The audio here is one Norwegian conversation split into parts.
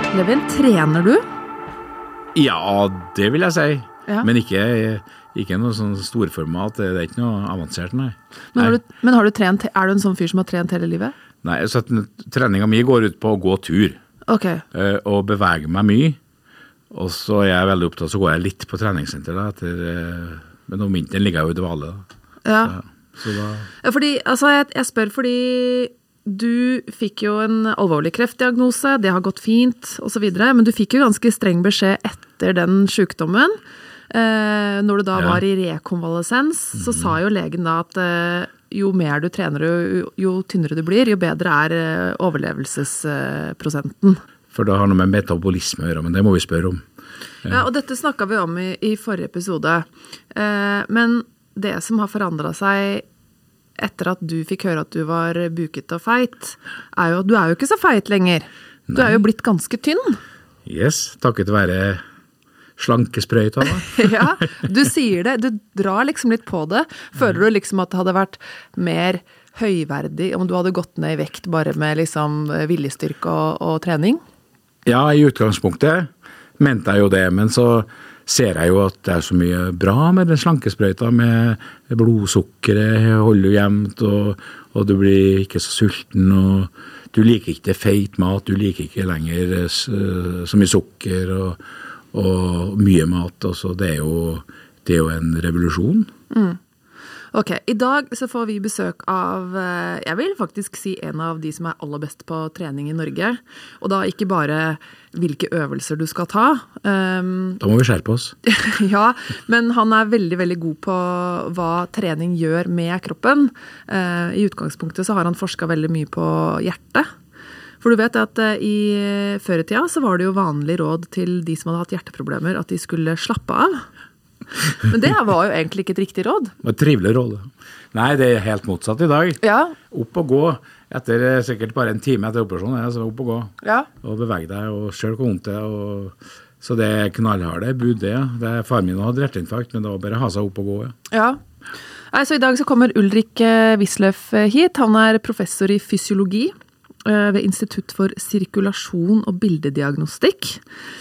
Levin, trener du? Ja, det vil jeg si. Ja. Men ikke noe sånn storformat, det er ikke noe avansert, nei. Men har du trent, er du en sånn fyr som har trent hele livet? Nei, så treningen min går ut på å gå tur. Ok. Og bevege meg mye. Og så er jeg veldig opptatt, så går jeg litt på treningssenter da, men om vinteren ligger jeg jo i dvale da. Ja. Så da... Ja, fordi, altså jeg spør fordi du fikk jo en alvorlig kreftdiagnose, det har gått fint og så videre, men du fikk jo ganske streng beskjed etter den sykdommen. Når du da var i rekonvalesens, så sa jo legen da at jo mer du trener, jo tynnere du blir, jo bedre er overlevelsesprosenten. For det har noe med metabolisme å gjøre, men det må vi spørre om. Ja, og dette snakket vi om i forrige episode. Men det som har forandret seg etter at du fikk høre at du var buket og feit, er jo at du er jo ikke så feit lenger. Du er jo blitt ganske tynn. Yes, takket være slankesprøyta da. Ja, du sier det, du drar liksom litt på det. Føler du liksom at det hadde vært mer høyverdig om du hadde gått ned i vekt bare med liksom viljestyrke og trening? Ja, i utgangspunktet mente jeg jo det, men så ser jeg jo at det er så mye bra med den slankesprøyta, med blodsukkeret holder jo jevnt, og du blir ikke så sulten, og du liker ikke feit mat, du liker ikke lenger så mye sukker og mye mat, og så det er jo en revolusjon. Ok, i dag så får vi besøk av, jeg vil faktisk si en av de som er aller best på trening i Norge, og da ikke bare hvilke øvelser du skal ta. Da må vi skjerpe oss. Ja, men han er veldig, veldig god på hva trening gjør med kroppen. I utgangspunktet så har han forsket veldig mye på hjertet. For du vet at før i tida så var det jo vanlig råd til de som hadde hatt hjerteproblemer at de skulle slappe av. Men det var jo egentlig ikke et riktig råd. Det var et trivelig råd. Nei, det er helt motsatt i dag. Ja. Opp og gå. Etter sikkert bare en time etter operasjonen, så opp og gå. Ja. Og bevege deg, og selv hvor vondt det er. Så det er knallharde bud, det. Far min hadde hjerteinfarkt, men det var bare å ha seg opp og gå. Ja. Så i dag så kommer Ulrik Wisløff hit. Han er professor i fysiologi ved Institutt for sirkulasjon og bildediagnostikk,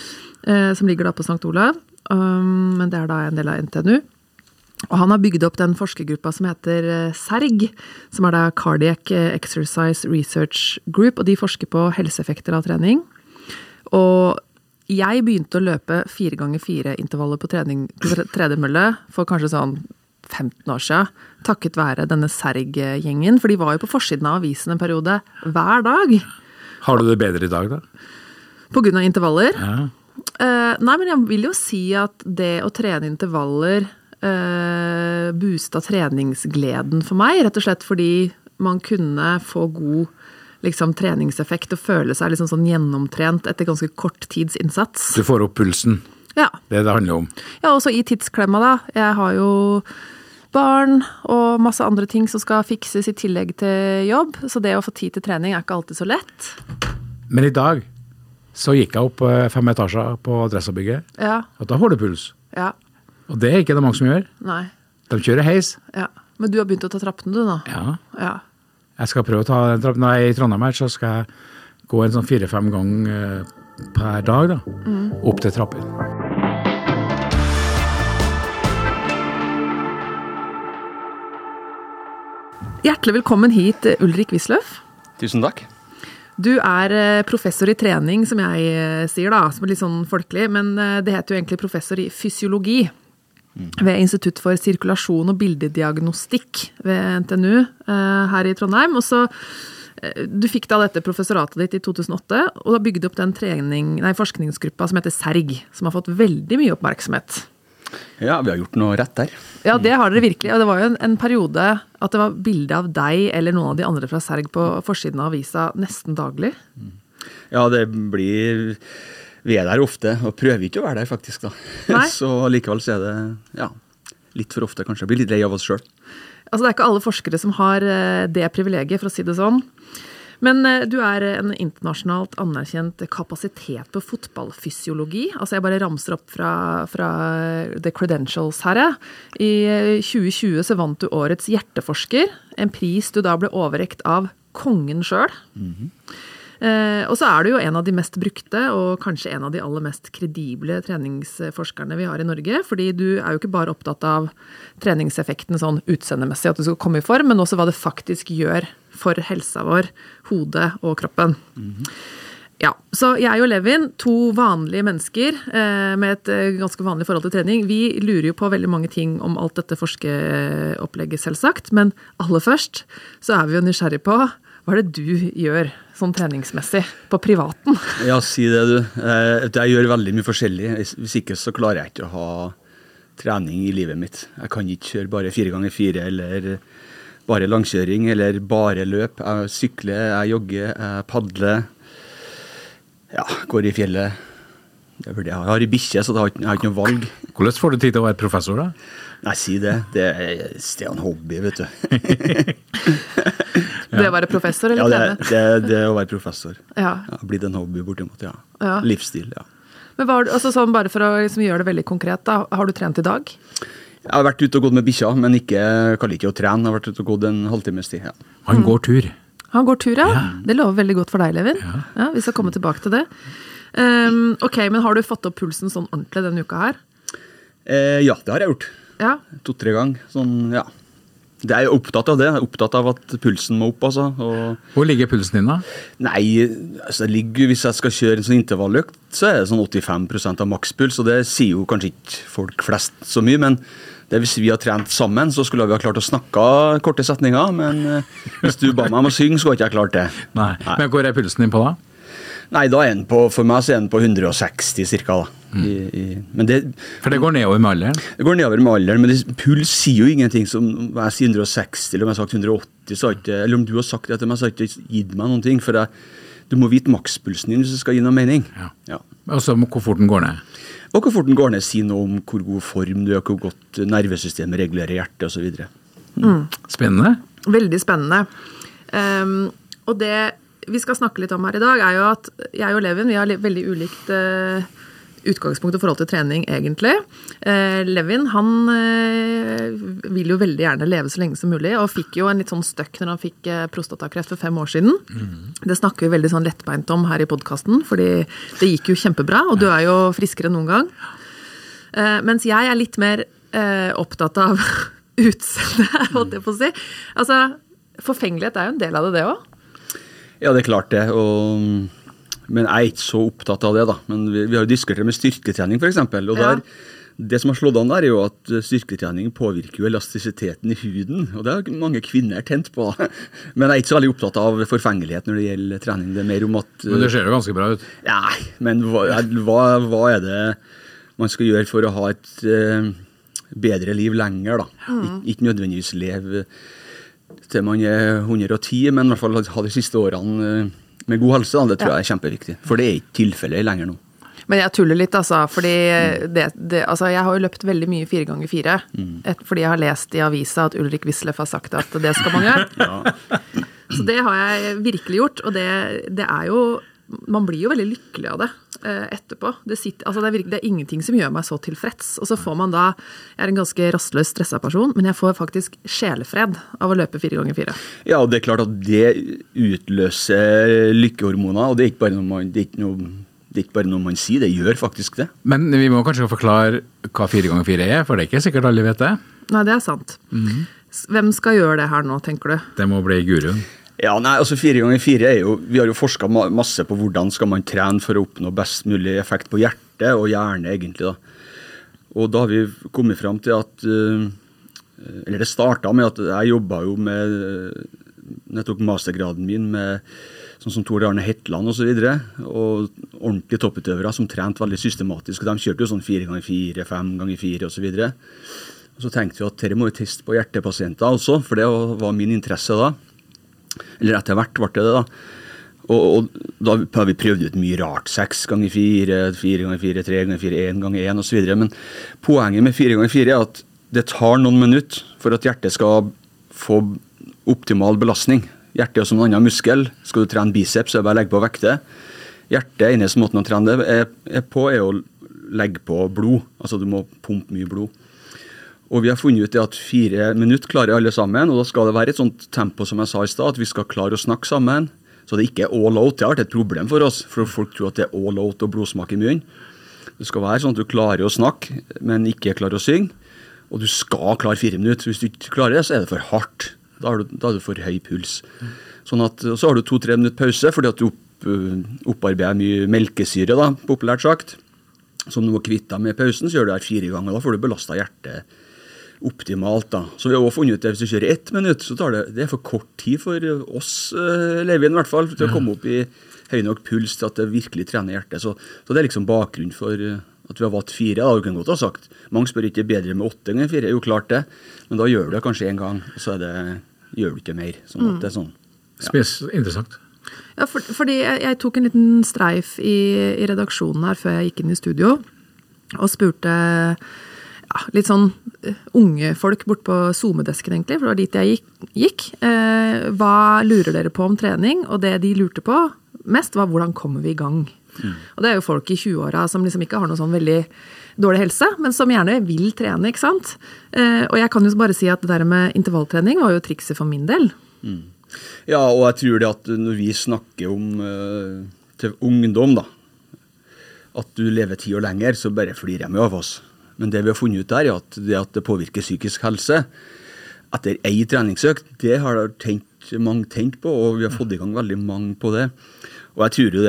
som ligger da på St. Olav. Men det er da en del av NTNU. Og han har bygd opp den forskergruppa som heter CERG, som er da Cardiac Exercise Research Group, og de forsker på helseeffekter av trening. Og jeg begynte å løpe 4x4 intervaller på tredemølle for kanskje sånn 15 år siden, takket være denne CERG-gjengen, for de var jo på forsiden av avisen en periode hver dag. Har du det bedre i dag da? På grunn av intervaller? Ja. Nei, men jeg vil jo si at det å trene intervaller boosta treningsgleden for meg, rett og slett fordi man kunne få god liksom, treningseffekt og føle seg liksom sånn gjennomtrent etter ganske kort tids innsats. Du får opp pulsen. Ja. Det handler om. Ja, også i tidsklemma da. Jeg har jo barn og masse andre ting som skal fikses i tillegg til jobb, så det å få tid til trening er ikke alltid så lett. Men i dag så gikk jeg opp 5 etasjer på Adressabygget, og da har du puls. Ja. Og det er ikke det mange som gjør. Nei. De kjører heis. Ja. Men du har begynt å ta trappene du nå? Ja. Jeg skal prøve å ta en trapp. Når jeg er i Trondheim her, så skal jeg gå en sånn 4-5 ganger per dag da, opp til trappen. Hjertelig velkommen hit, Ulrik Wisløff. Tusen takk. Du er professor i trening, som jeg sier da, som er litt sånn folkelig, men det heter jo egentlig professor i fysiologi ved Institutt for sirkulasjon og bildediagnostikk ved NTNU her i Trondheim. Og så, du fikk da dette professoratet ditt i 2008, og da bygde opp den forskningsgruppa som heter CERG, som har fått veldig mye oppmerksomhet. Ja, vi har gjort noe rett der. Ja, det har dere virkelig. Og det var jo en periode at det var bilde av deg eller noen av de andre fra CERG på forsiden av avisa nesten daglig. Ja, det blir... Vi er der ofte, og prøver ikke å være der faktisk da. Nei. Så likevel så er det litt for ofte kanskje. Jeg blir litt lei av oss selv. Altså det er ikke alle forskere som har det privilegiet, for å si det sånn. Men du er en internasjonalt anerkjent kapasitet på fotballfysiologi. Altså jeg bare ramser opp fra The Credentials her. I 2020 så vant du årets hjerteforsker, en pris du da ble overrekt av kongen selv. Og så det jo en av de mest brukte, og kanskje en av de aller mest kredible treningsforskerne vi har i Norge, fordi du jo ikke bare opptatt av treningseffekten sånn utseendemessig, at du skal komme i form, men også hva det faktisk gjør for helsa vår, hodet og kroppen. Ja, så jeg og Levin, 2 vanlige mennesker med et ganske vanlig forhold til trening, vi lurer jo på veldig mange ting om alt dette forskeopplegget selvsagt, men aller først så vi jo nysgjerrig på hva det du gjør sånn treningsmessig på privaten? Ja, si det du. Jeg gjør veldig mye forskjellig. Hvis ikke så klarer jeg ikke å ha trening i livet mitt. Jeg kan ikke kjøre bare 4x4 eller bare langkjøring eller bare løp. Jeg sykler, jeg jogger, jeg padler. Ja, går i fjellet. Det det. Jeg har i bikkje, så jeg har ikke noe valg. Hvordan får du tid til å være professor da? Nei, si det. Det en hobby, vet du. Det å være professor eller trene? Det å være professor. Ja. Ja, blitt en hobby bortimot, ja. Livsstil, ja. Men altså sånn, bare for å liksom gjøre det veldig konkret da, har du trent i dag? Jeg har vært ute og gått med bikkja, men kaller ikke å trene. Jeg har vært ute og gått en halvtimes tid, ja. Han går tur. Han går tur, ja. Det lover veldig godt for deg, Levin. Ja, vi skal komme tilbake til det. Ok, men har du fått opp pulsen sånn ordentlig denne uka her? Ja, det har jeg gjort. Ja. 2-3 ganger. Sånn, ja. Det jeg opptatt av det. Jeg opptatt av at pulsen må opp, altså. Hvor ligger pulsen din da? Nei, altså hvis jeg skal kjøre en sånn intervalløkt, så det sånn 85% av makspuls, og det sier jo kanskje ikke folk flest så mye, men hvis vi har trent sammen, så skulle vi ha klart å snakke korte setninger, men hvis du ba meg om å synge, så har ikke jeg klart det. Nei. Men hvor pulsen din på da? Nei, da for meg så den på 160 cirka da. Men for det går nedover med alderen? Det går nedover med alderen, men puls sier jo ingenting som jeg sier 160, eller om jeg har sagt 180, eller om du har sagt det til meg, så har ikke gitt meg noen ting, for du må vite makspulsen din hvis du skal gi noe mening. Ja. Og så hvor fort den går ned? Og hvor fort den går ned, sier noe om hvor god form du hvor godt nervesystemet regulerer hjertet og så videre. Spennende. Veldig spennende. Og det vi skal snakke litt om her i dag jo at jeg og Levin, vi har veldig ulikt utgangspunkt i forhold til trening egentlig. Levin, han vil jo veldig gjerne leve så lenge som mulig, og fikk jo en litt sånn støkk når han fikk prostatakreft for 5 år siden. Det snakker vi veldig sånn lettbeint om her i podcasten, fordi det gikk jo kjempebra, og du jo friskere enn noen gang. Mens jeg litt mer opptatt av utseende, holdt jeg på å si. Altså, forfengelighet jo en del av det også. Ja, det klart det, men jeg ikke så opptatt av det da. Men vi har jo diskutert med styrketrening for eksempel, og det som har slått an der jo at styrketrening påvirker jo elastisiteten i huden, og det har mange kvinner tent på. Men jeg ikke så veldig opptatt av forfengelighet når det gjelder trening. Det mer om at... Men det ser jo ganske bra ut. Nei, men hva det man skal gjøre for å ha et bedre liv lenger da? Ikke nødvendigvis leve til man 110, men i hvert fall ha de siste årene med god helse, det tror jeg kjempeviktig. For det ikke tilfellet lenger nå. Men jeg tuller litt, altså, fordi altså, jeg har jo løpt veldig mye 4x4, fordi jeg har lest i avisa at Ulrik Wisløff har sagt at det skal man gjøre. Så det har jeg virkelig gjort, og det jo, man blir jo veldig lykkelig av det etterpå. Altså det ingenting som gjør meg så tilfreds. Og så får man da, jeg en ganske rastløs stresset person, men jeg får faktisk sjelefred av å løpe 4x4. Ja, og det klart at det utløser lykkehormoner, og det ikke bare noe man, det ikke bare noe man sier, det gjør faktisk det. Men vi må kanskje forklare hva 4x4 for det ikke sikkert alle vet det. Nei, det sant. Hvem skal gjøre det her nå, tenker du? Det må bli guruen. Ja, nei, altså 4x4 jo, vi har jo forsket masse på hvordan skal man trene for å oppnå best mulig effekt på hjertet og hjerne egentlig da. Og da har vi kommet frem til at, eller det startet med at jeg jobbet jo med, når jeg tok mastergraden min med sånn som Tor Arne Hetland og så videre, og ordentlige topputøvere som trente veldig systematisk, og de kjørte jo sånn 4x4, 5x4 og så videre. Og så tenkte vi at dette må vi teste på hjertepasienter også, for det var min interesse da. Eller etter hvert ble det da. Og da har vi prøvd ut mye rart, 6x4, 4x4, 3x4, 1x1 og så videre. Men poenget med 4x4 at det tar noen minutter for at hjertet skal få optimal belastning. Hjertet som en annen muskel. Skal du trene biceps, så bare legge på vekter. Hjertet, eneste måten å trene det på å legge på blod. Altså du må pumpe mye blod. Og vi har funnet ut at 4 minutter klarer alle sammen, og da skal det være et sånt tempo som jeg sa i sted, at vi skal klare å snakke sammen, Så det ikke all out, det har vært et problem for oss, for folk tror at det all out og blodsmak i munnen. Det skal være sånn at du klarer å snakke, men ikke klarer å synge, og du skal klare 4 minutter. Hvis du ikke klarer det, så det for hardt. Da har du for høy puls. Sånn at, så har du 2-3 minutter pause, fordi at du opparbeider mye melkesyre, da, populært sagt. Som du må kvitte deg med pausen, så gjør du det 4 ganger, da får du belastet hjertet optimalt da. Så vi har også funnet ut det, hvis du kjører 1 minutt, så tar det er for kort tid for oss, Levin i hvert fall, til å komme opp i høy nok puls til at det virkelig trener hjertet. Så det er liksom bakgrunn for at vi har valgt 4, da, du kan godt ha sagt. Mange spør ikke bedre med 8 ganger 4, jo klart det, men da gjør du det kanskje en gang, og så gjør du ikke mer. Sånn at det er sånn. Ja. Interessant. Ja, fordi jeg tok en liten streif i redaksjonen her før jeg gikk inn i studio, og spurte litt sånn unge folk bort på Zoom-desken egentlig, for det var dit jeg gikk. Hva lurer dere på om trening? Og det de lurte på mest var hvordan kommer vi i gang? Og det er jo folk i 20-åra som liksom ikke har noe sånn veldig dårlig helse, men som gjerne vil trene, ikke sant? Og jeg kan jo bare si at det der med intervalltrening var jo trikset for min del. Ja, og jeg tror det at når vi snakker om til ungdom da, at du lever 10 år lenger, så bare flyr jeg med av oss. Men det vi har funnet ut der er at det påvirker psykisk helse etter en treningsøkt, det har mange tenkt på, og vi har fått i gang veldig mange på det. Og jeg tror jo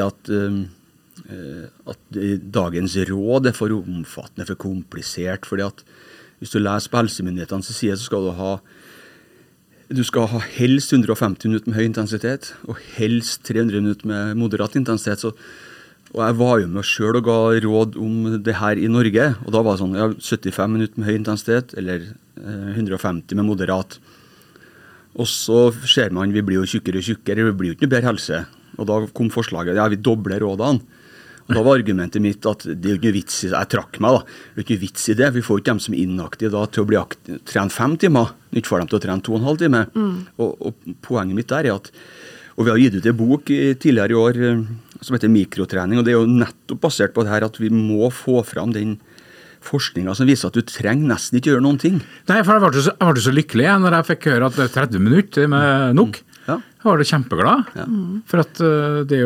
det at dagens råd er for omfattende, for komplisert, fordi at hvis du leser på helsemyndighetenes side, så skal du skal ha helst 150 minutter med høy intensitet, og helst 300 minutter med moderat intensitet, og jeg var jo med selv og ga råd om det her i Norge, og da var det sånn, 75 minutter med høy intensitet, eller 150 med moderat. Og så ser man, vi blir jo tjukkere og tjukkere, vi blir jo ikke noe bedre helse. Og da kom forslaget, vi dobler rådene. Og da var argumentet mitt at det er jo ikke vits i, jeg trakk meg da, det er ikke vits i det, vi får ikke dem som er inaktive da til å trene 5 timer, ikke får dem til å trene 2,5 timer. Og poenget mitt der er at, og vi har gitt ut en bok tidligere i år som heter Mikrotrening, og det er jo nettopp basert på det her at vi må få fram den forskningen som viser at du trenger nesten ikke gjøre noen ting. Nei, for jeg ble så lykkelig når jeg fikk høre at det er 30 minutter med nok. Ja. Jeg var kjempeglad, for at det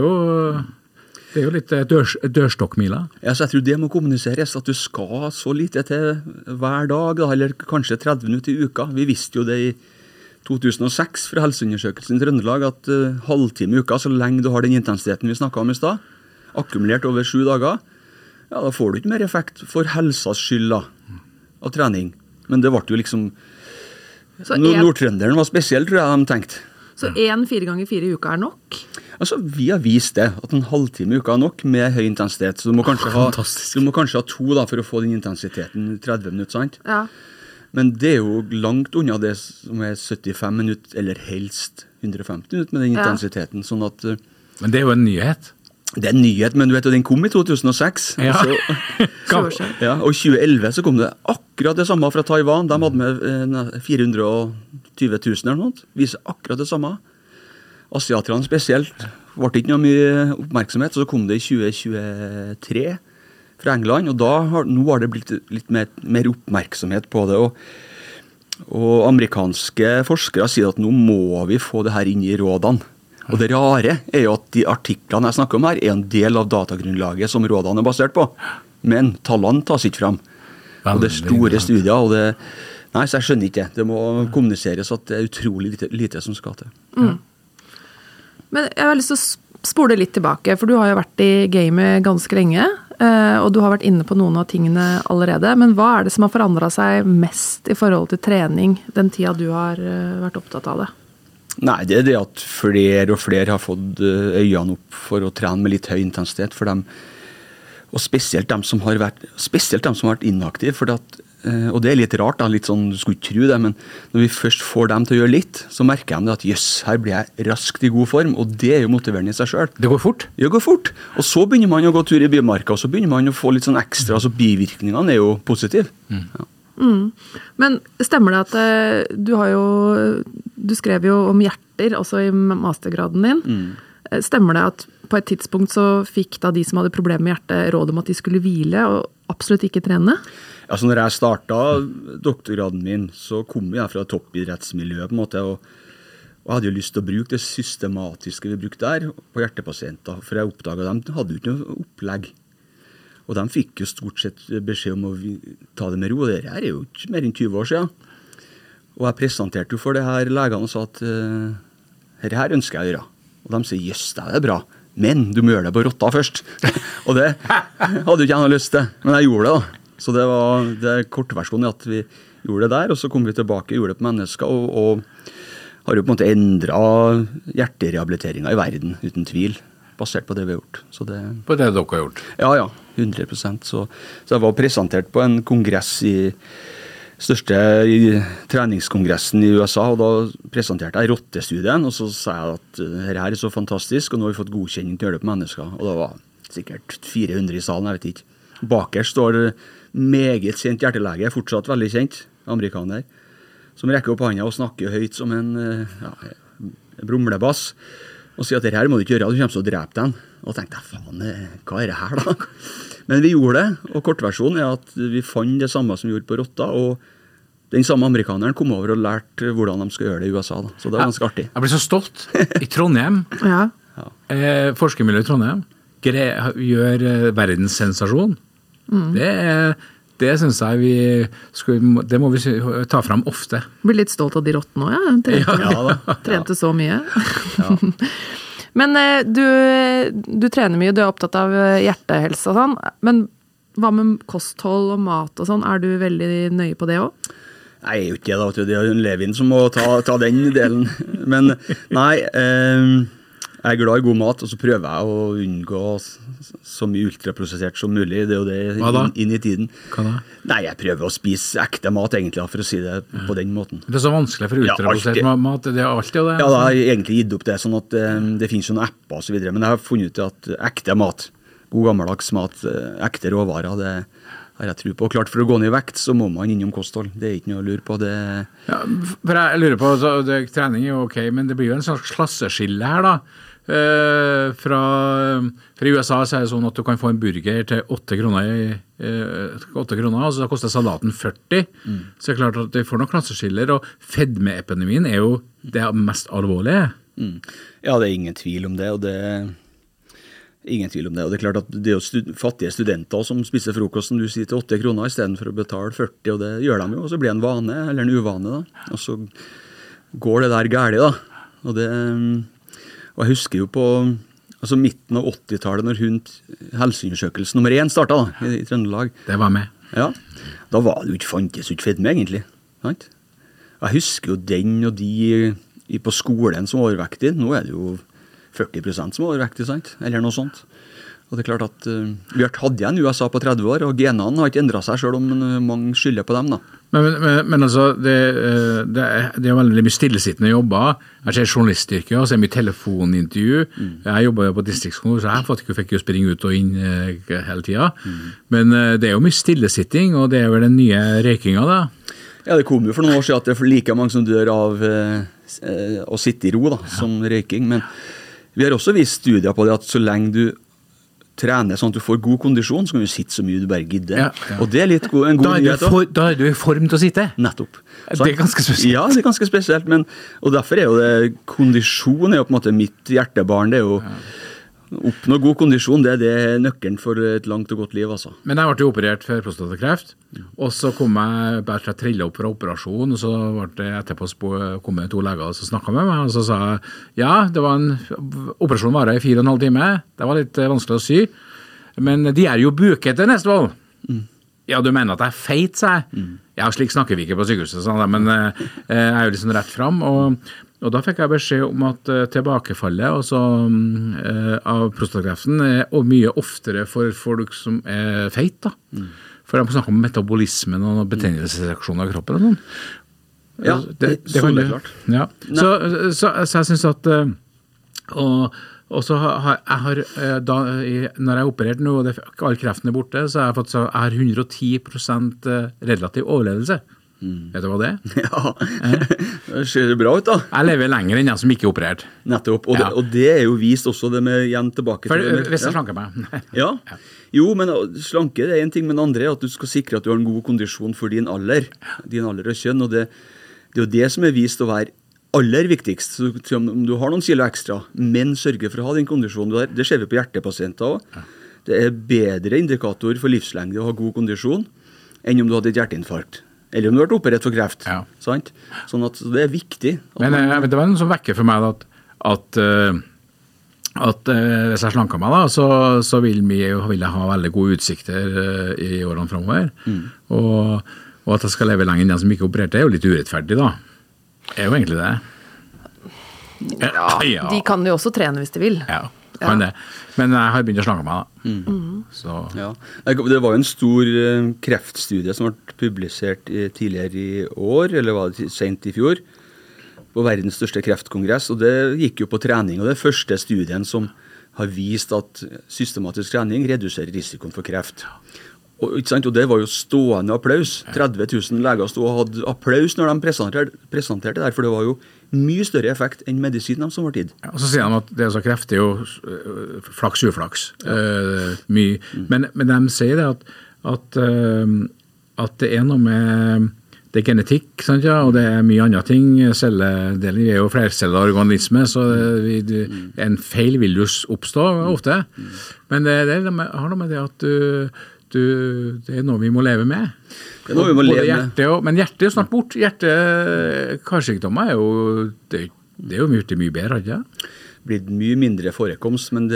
er jo litt dørstokkmila. Ja, så jeg tror det må kommuniseres, at du skal så lite til hver dag, da, eller kanskje 30 minutter i uka. Vi visste jo det i 2006 fra Helseundersøkelsen i Trøndelag at halvtime i uka, så lenge du har den intensiteten vi snakket om i sted, akkumulert over 7 dager, ja, da får du ikke mer effekt for helsas skyld av trening. Men det ble jo liksom, Nordtrønderen var spesiell, tror jeg de tenkte. Så 4 ganger 4 i uka er nok? Altså, vi har vist det, at en halvtime i uka er nok med høy intensitet, så du må kanskje ha 2 da, for å få den intensiteten 30 minutter, sant? Ja. Men det er jo langt unna det som er 75 minutter, eller helst 150 minutter med den intensiteten. Sånn at, men det er jo en nyhet. Det er en nyhet, men du vet jo, den kom i 2006. Ja. Ja, og i 2011 så kom det akkurat det samme fra Taiwan. De hadde med 420 000 eller noe. Viser akkurat det samme. Asiaterne spesielt. Det ble ikke noe mye oppmerksomhet, så kom det i 2023 fra England, og nå har det blitt litt mer oppmerksomhet på det, og amerikanske forskere sier at nå må vi få det her inn i rådene. Og det rare er jo at de artiklene jeg snakker om her er en del av datagrunnlaget som rådene er basert på, men tallene tas ikke fram. Og det er store studier, og nei, så jeg skjønner ikke det. Det må kommuniseres at det er utrolig lite som skal til. Men jeg har lyst til å spole litt tilbake, for du har jo vært i gamet ganske lenge, og du har vært inne på noen av tingene allerede, men hva er det som har forandret seg mest i forhold til trening den tida du har vært opptatt av det? Nei, det er det at flere og flere har fått øynene opp for å trene med litt høy intensitet for dem, og spesielt dem som har vært inaktive, for at, og det er litt rart, da, litt sånn, du skulle ikke tro det, men når vi først får dem til å gjøre litt, så merker de at jøss, her blir jeg raskt i god form, og det er jo motiverende i seg selv. Det går fort? Det går fort, og så begynner man å gå tur i bymarka, og så begynner man å få litt sånn ekstra, altså bivirkningene er jo positive. Ja. Men stemmer det at du skrev jo om hjerter også i mastergraden din. Stemmer det at på et tidspunkt så fikk da de som hadde problemer med hjertet råd om at de skulle hvile og absolutt ikke trene? Altså når jeg startet doktorgraden min, så kom jeg fra toppidrettsmiljøet på en måte, Og jeg hadde jo lyst til å bruke det systematiske vi brukte der på hjertepasienter, for jeg oppdaget at de hadde jo ikke noe opplegg. Og de fikk jo stort sett beskjed om å ta det med ro, og det her er jo ikke mer enn 20 år siden. Og jeg presenterte jo for det her legene og sa at dette her ønsker jeg å gjøre. Og de sier, jøss, det er bra. Men du må gjøre det på rotta først. Og det hadde jo ikke jeg noe lyst til. Men jeg gjorde det da. Så det kortversjonen at vi gjorde det der, og så kom vi tilbake og gjorde det på mennesker, og har jo på en måte endret hjerterehabiliteringen i verden, uten tvil, basert på det vi har gjort. Så det, På det dere har gjort? Ja, 100%. Så jeg var presentert på en kongress største treningskongressen i USA, og da presenterte jeg rottestudien, og så sa jeg at dette er så fantastisk, og nå har vi fått godkjenning til å gjøre det på mennesker. Og det var sikkert 400 i salen, jeg vet ikke. Bakerst står meget kjent hjertelege, fortsatt veldig kjent, amerikaner, som rekker opp hånda og snakker høyt som en brumlebass, og sier at dette her må du ikke gjøre, du kommer til å drepe den. Og tenkte jeg, faen, hva er det her da? Men vi gjorde det, og kortversjonen er at vi fant det samme som vi gjorde på rotta, og den samme amerikaneren kom over og lærte hvordan de skal gjøre det i USA. Da. Så det var ganske artig. Jeg blir så stolt. I Trondheim, forskermiljøet i Trondheim, gjør verdenssensasjon. Det synes jeg det må vi ta frem ofte. Blir litt stolt av de rottene også, ja. Trente så mye. Ja. Men du trener mye, du er opptatt av hjertehelse og sånn, men hva med kosthold og mat og sånn? Er du veldig nøye på det også? Nei, jeg er jo ikke det da, det er jo en Levin som må ta den delen. Men nei, jeg er glad i god mat, og så prøver jeg å unngå så mye ultraprosessert som mulig. Det er jo det inn i tiden. Hva da? Nei, jeg prøver å spise ekte mat egentlig, for å si det på den måten. Det er så vanskelig for ultraprosessert mat, det er alltid det. Ja, da har jeg egentlig gitt opp det, sånn at det finnes jo noen apper og så videre, men jeg har funnet ut at ekte mat, god gammeldags mat, ekte råvarer, det har jeg tro på. Og klart, for å gå ned i vekt, så må man innom kosthold. Det er ikke noe å lure på det. Ja, for jeg lurer på, trening er jo ok, men det blir jo en slags klasseskille her da. Fra i USA så er det sånn at du kan få en burger til 8 kroner, og så koster salaten 40. Så det er klart at du får noen klasseskiller, og fedmeepidemien er jo det mest alvorlige. Ja, det er ingen tvil om det, og det er klart at det er jo fattige studenter som spiser frokosten du sier til 8 kroner i stedet for å betale 40, og det gjør de jo, og så blir det en vane, eller en uvane da, og så går det der gærlig da, og jeg husker jo på midten av 80-tallet når helseundersøkelse nummer 1 startet da, i Trøndelag. Det var med. Ja, da var det jo fantes jo ikke fedme egentlig, sant? Jeg husker jo den og de på skolen som var overvektig, nå er det jo 40% som var overvektig, sant? Eller noe sånt. Og det er klart at vi har hatt igjen USA på 30 år, og genene har ikke endret seg selv om mange skylder på dem da. Men altså, det er jo veldig mye stillesittende jobber. Jeg ser journalistyrket, og så er det mye telefonintervju. Jeg jobber jo på distriktskontor, så jeg fikk jo springe ut og inn hele tiden. Men det er jo mye stillesitting, og det er vel den nye røykinga da. Ja, det kom jo for noen år siden at det er like mange som dør av å sitte i ro da, som røyking. Men vi har også vist studier på det at så lenge du trener sånn at du får god kondisjon, så kan du sitte så mye du bare gidder. Ja. Og det er litt en god nyhet. Da er du i form til å sitte. Nettopp. Det er ganske spesielt. Ja, det er ganske spesielt, og derfor er jo det, kondisjon er jo på en måte mitt hjertebarn, det er jo oppnå god kondisjon, det er nøkkelen for et langt og godt liv, altså. Men jeg ble jo operert for prostatakreft, og så kom jeg bare til å trille opp fra operasjon, og så ble det etterpå kom det 2 leger og så snakket med meg, og så sa jeg, ja, operasjonen var i 4,5 timer, det var litt vanskelig å sy, men de er jo bukete neste valg. Ja, du mener at jeg er feit, sa jeg. Ja, slik snakker vi ikke på sykehuset, sånn, men jeg er jo liksom rett frem, og da fikk jeg beskjed om at tilbakefallet av prostatakreften er mye oftere for folk som er feit da. For de snakker om metabolismen og betennelsesreaksjoner i kroppen og sånn. Ja, det er klart. Ja. Så jeg synes at og så har jeg når jeg operert nå, og all kreften er borte, så har jeg 110% relativ overlevelse. Vet du hva det er? Ja, det ser bra ut da. Jeg lever lenger enn jeg som ikke er operert. Nettopp, og det er jo vist også det med igjen tilbake til det. Hvis jeg slanker meg. Ja, jo, men slanke det er en ting, men andre er at du skal sikre at du har en god kondisjon for din alder og kjønn, og det er jo det som er vist å være aller viktigst, om du har noen kilo ekstra, men sørger for å ha den kondisjonen du har, det ser vi på hjertepasienter også. Det bedre indikator for livslengde å ha god kondisjon enn om du hadde et hjerteinfarkt. Eller om du har vært operert for kreft. Sant? Sånn at det viktig. Men det var noe som vekker for meg at hvis jeg slanker meg da, så vil jeg ha veldig gode utsikter i årene fremover. Og at jeg skal leve lenger enn den som ikke opererte, er jo litt urettferdig da. Er jo egentlig det. Ja, de kan jo også trene hvis de vil. Ja. Det. Men jeg har begynt å slanke meg da. Så. Ja. Det var jo en stor kreftstudie som ble publisert tidligere i år, eller var det sent i fjor, på verdens største kreftkongress, og det gikk jo på trening, og det er første studien som har vist at systematisk trening reduserer risikoen for kreft. Og det var jo stående applaus. 30 000 leger stod og hadde applaus når de presenterte der, for det var jo mye større effekt enn medisinen som var tid. Ja, og så sier de at det er så kreft, det er jo flaks, uflaks. Mye. Men de sier det at det er noe med det er genetikk, sant, ja, og det er mye andre ting. Celledeling er jo flercellet organisme, så en feil vil jo oppstå ofte. Men det har noe med det at det er noe vi må leve med. Det er noe vi må leve med. Men hjertet er jo snart bort. Karsykdommer er jo, det er jo mye bedre, ikke? Det blir mye mindre forekomst, men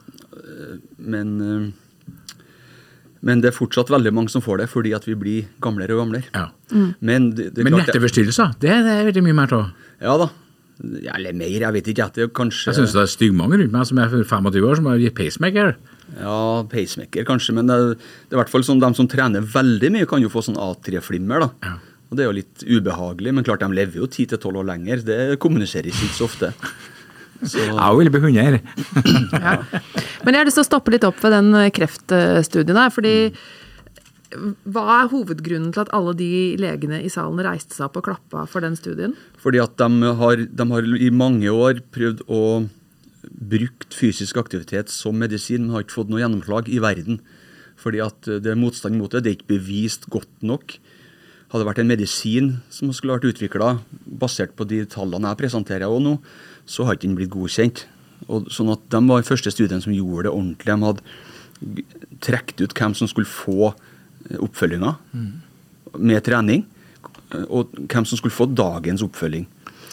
men det er fortsatt veldig mange som får det, fordi at vi blir gamlere og gamlere. Ja. Men hjerteforstyrrelser, det er veldig mye mer til. Ja da. Eller mer, jeg vet ikke. Jeg synes det er styggmange rundt meg som er 25 år, som har gitt pacemaker. Ja, pacemaker kanskje, men det er i hvert fall sånn, de som trener veldig mye kan jo få sånn A3-flimmer da. Ja. Og det er jo litt ubehagelig, men klart de lever jo 10-12 år lenger. Det kommuniseres ikke så ofte. Så. Jeg vil bli 100. Ja. Men jeg har lyst til å stoppe litt opp ved den kreftstudien her, fordi hva er hovedgrunnen til at alle de legene i salen reiste seg opp og klappa for den studien? Fordi at de har i mange år prøvd å brukt fysisk aktivitet som medisin, men har ikke fått noe gjennomslag i verden. Fordi at det er motstand mot det, det er ikke bevist godt nok. Hadde det vært en medisin som skulle vært utviklet, basert på de tallene jeg presenterer også nå, så har ikke den blitt godkjent. Og sånn at de var den første studien som gjorde det ordentlig. De hadde trekt ut hvem som skulle få oppfølginga med trening, og hvem som skulle få dagens oppfølging.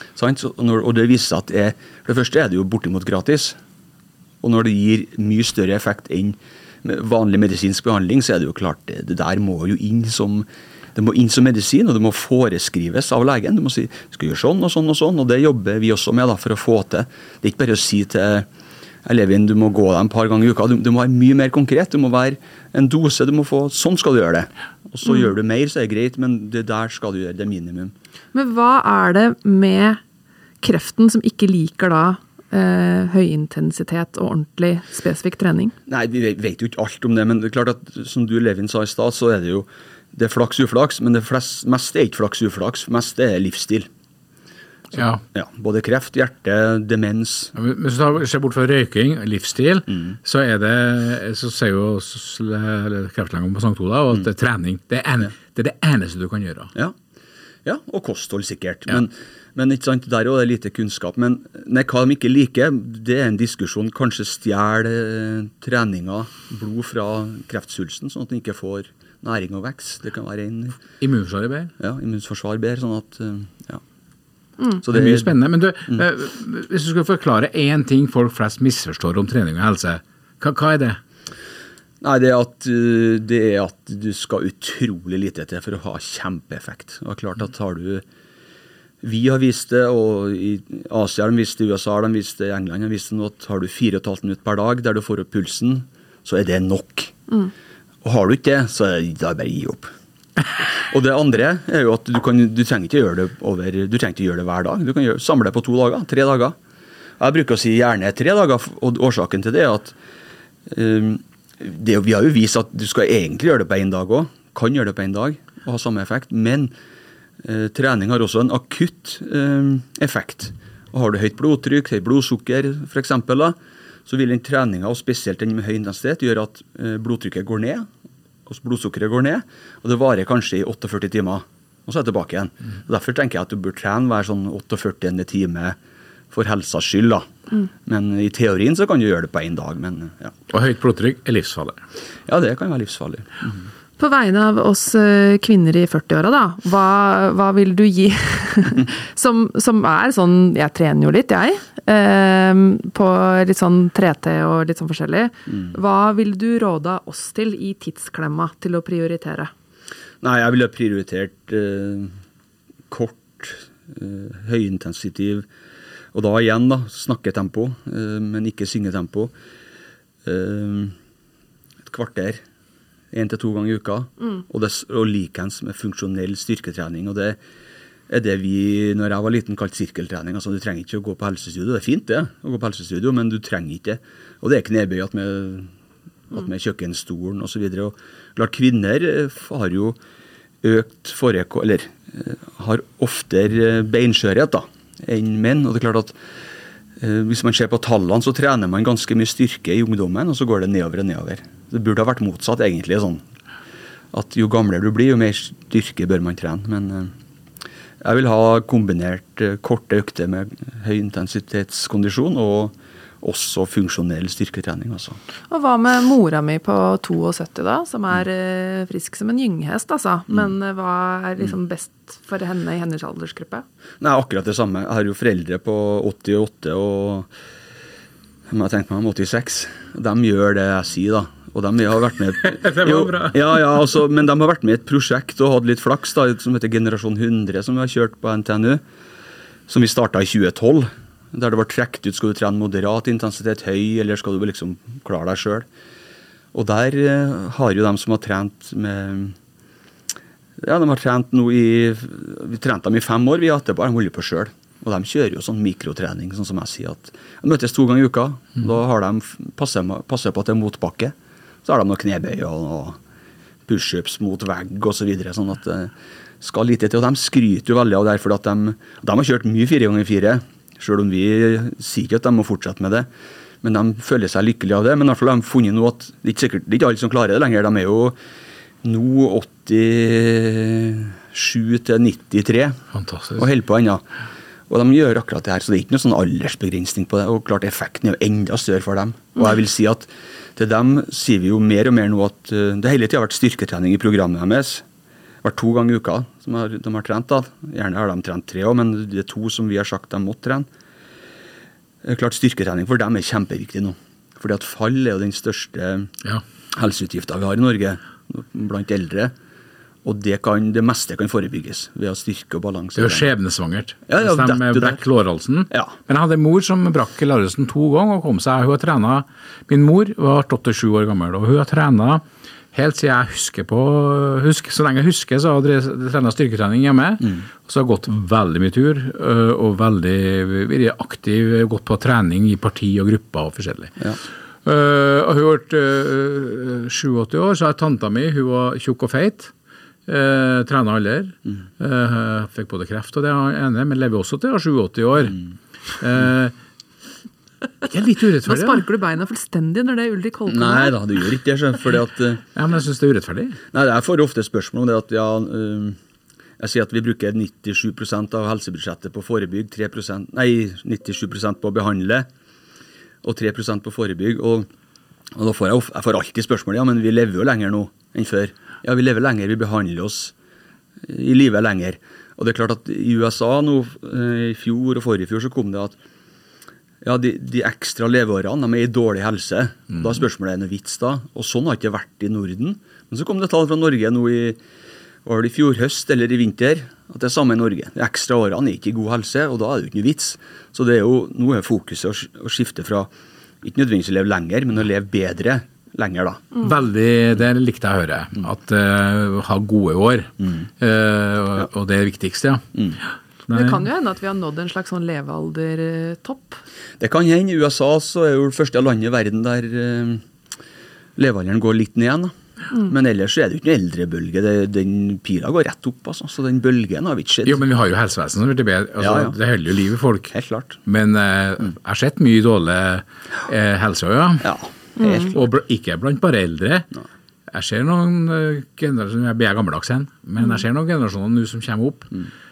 Og det viser at for det første er det jo bortimot gratis, og når det gir mye større effekt enn vanlig medisinsk behandling, så er det jo klart, det der må jo inn som medisin, og det må foreskrives av legen. Du må si, du skal gjøre sånn og sånn og sånn, og det jobber vi også med da, for å få til. Det er ikke bare å si til eleven, du må gå deg et par ganger i uka. Det må være mye mer konkret. Det må være en dose du må få. Sånn skal du gjøre det. Og så gjør du mer, så er det greit, men det der skal du gjøre det minimum. Men hva er det med kreften som ikke liker da høyintensitet og ordentlig spesifikk trening? Nei, vi vet jo ikke alt om det, men det er klart at som du, Levin, sa i stad, så er det jo det er flaks uflaks, men det meste er ikke flaks uflaks, mest er livsstil. Så, ja, både kreft, hjerte, demens. Ja, men så ser bort fra røyking, livsstil, så sier jo kreftlegen på Sankt Ola at det er trening. Det er det eneste du kan gjøre. Ja, og kosthold sikkert. Ja. Men ikke sant, der er det lite kunnskap. Men hva de ikke liker, det er en diskusjon. Kanskje stjele treninga, blod fra kreftsvulsten, sånn at den ikke får næring og vekst. Det kan være en immunforsvar bedre. Ja, immunforsvar bedre, sånn at ja. Så det er mye spennende. Men du, hvis du skal forklare en ting folk flest misforstår om trening og helse, hva er det? Nei, det er at du skal utrolig lite til for å ha kjempeeffekt. Og klart at vi har vist det, og i Asia har de vist det, i USA har de vist det, i England har de vist det nå, at har du 4,5 minutter per dag der du får opp pulsen, så er det nok. Og har du ikke det, så er det bare gi opp. Og det andre er jo at du trenger ikke gjøre det hver dag. Du kan samle det på 2 dager, 3 dager. Jeg bruker å si gjerne 3 dager, og årsaken til det er at vi har jo vist at du skal egentlig gjøre det på 1 dag også, kan gjøre det på 1 dag og ha samme effekt, men trening har også en akutt effekt. Og har du høyt blodtrykk, høyt blodsukker for eksempel, så vil den treningen, og spesielt den med høy intensitet, gjøre at blodtrykket går ned, og blodsukkeret går ned, og det varer kanskje i 48 timer. og så tilbake igjen. Derfor tenker jeg at du bør trene hver sånn 48. time for helsas skyld da. Men i teorien så kan du gjøre det på en dag, men ja. Og høyt blodtrykk livsfarlig. Ja, det kan være livsfarlig. På vegne av oss kvinner i 40-åra da, hva vil du gi, som sånn, jeg trener jo litt jeg, på litt sånn 3T og litt sånn forskjellig. Hva vil du råde oss til i tidsklemma til å prioritere? Nei, jeg ville prioritert kort, høyintensitiv, og da igjen da, snakketempo, men ikke syngetempo. Et kvarter, 1 til 2 ganger i uka, og likens med funksjonell styrketrening, og det det vi, når jeg var liten, kalt sirkeltrening. Altså, du trenger ikke å gå på helsestudio. Det fint det, å gå på helsestudio, men du trenger ikke. Og det knebøy at med kjøkkenstolen og så videre. Og klart, kvinner har jo økt har oftere beinskjørhet da, enn menn. Og det er klart at hvis man ser på tallene, så trener man ganske mye styrke i ungdommen, og så går det nedover og nedover. Det burde ha vært motsatt egentlig, sånn at jo gamlere du blir, jo mer styrke bør man trene. Men jeg vil ha kombinert korte økter med høy intensitetskondisjon og også funksjonell styrketrening. Altså. Og hva med mora mi på 72 da, som frisk som en gynghest, altså. Men hva liksom best for henne i hennes aldersgruppe? Nei, akkurat det samme. Jeg har jo foreldre på 88 og jeg har tenkt meg om 86. De gjør det jeg sier da. Og de har vært med det var bra. Ja, altså, men de har vært med i et prosjekt og hatt litt flaks da, som heter Generasjon 100, som vi har kjørt på NTNU, som vi startet i 2012, der det var trekt ut, skal du trene moderat intensitet høy, eller skal du liksom klare deg selv. Og der har jo de som har trent med, ja, de har trent nå vi trente dem i 5 år, vi etterpå, de holder på selv. Og de kjører jo sånn mikrotrening, sånn som jeg sier, at de møtes 2 ganger i uka, da har de passer på at det montbakke, så har de noen knebøy og noen push-ups mot vegg og så videre, sånn at det skal lite til. Og de skryter jo veldig av det, for at de har kjørt mye 4x4, selv om vi sier ikke at de må fortsette med det. Men de føler seg lykkelige av det. Men i hvert fall har de funnet noe at det er ikke alle som klarer det lenger. De er jo nå 87 til 93. Fantastisk. Og holder på ennå. Og de gjør akkurat det her, så det er ikke noe sånn aldersbegrensning på det. Og klart effekten er jo enda større for dem. Og jeg vil si at til dem sier vi jo mer og mer nå at det hele tiden har vært styrketrening i programmet deres. Det har vært 2 ganger i uka som de har trent da. Gjerne har de trent 3 også, men det er 2 som vi har sagt de måtte trene. Klart styrketrening for dem er kjempeviktig nå. Fordi at fall er jo den største helseutgiften vi har i Norge blant eldre. Og det meste kan forebygges ved å styrke og balanse. Det er jo skjebnesvangert. Ja, hvis de brekker lårhalsen. Ja. Men jeg hadde en mor som brakk lårhalsen 2 ganger og kom seg. Hun har trenet, min mor var 87 år gammel, og hun har trenet helt siden jeg husker, så lenge jeg husker, så har jeg trenet styrketrening hjemme. Og så har jeg gått veldig mye tur, og veldig aktiv, gått på trening i parti og grupper og forskjellig. Ja. Og hun har vært 87 år, så er tanta mi, hun var tjukk og feit. Trener alder, fikk både kreft og det ene, men lever også til 87 år. Det er litt urettferdig. Nå sparker du beina fullstendig når det er Ulrik Holten. Nei da, du gjør ikke det, fordi at ja, men jeg synes det er urettferdig. Nei, jeg får ofte spørsmål om det at jeg sier at vi bruker 97% av helsebudsjettet på forebygg, 97% på å behandle, og 3% på forebygg, og da får jeg får alltid spørsmål, ja, men vi lever jo lenger nå enn før. Ja, vi lever lenger, vi behandler oss i livet lenger. Og det er klart at i USA nå, i fjor og forrige fjor, så kom det at ja, de ekstra leveårene, de er i dårlig helse. Da er spørsmålet noe vits da. Og sånn har ikke vært i Norden. Men så kom det tall fra Norge nå var det i fjor høst eller i vinter, at det er samme i Norge. De ekstra årene er ikke i god helse, og da er det jo ikke noe vits. Så det er jo, nå er fokuset å skifte fra, ikke nødvendigvis å leve lenger, men å leve bedre lenger da. Veldig, det likte jeg å høre, at ha gode år, og det er det viktigste, ja. Men det kan jo hende at vi har nådd en slags sånn levealder-topp. Det kan hende. I USA så er jo det første landet i verden der levealderen går litt ned igjen. Men ellers er det jo ikke noen eldrebølge. Den pila går rett opp, altså. Så den bølgen har vi ikke sett. Jo, men vi har jo helsevesen som blir bedre. Altså, ja. Det holder jo liv i folk. Helt klart. Men jeg har sett mye dårlig helse også, ja. Ja, helt klart. Og ikke blant bare eldre. Jeg ser noen generasjoner, jeg er gammeldags igjen, men jeg ser noen generasjoner nå som kommer opp,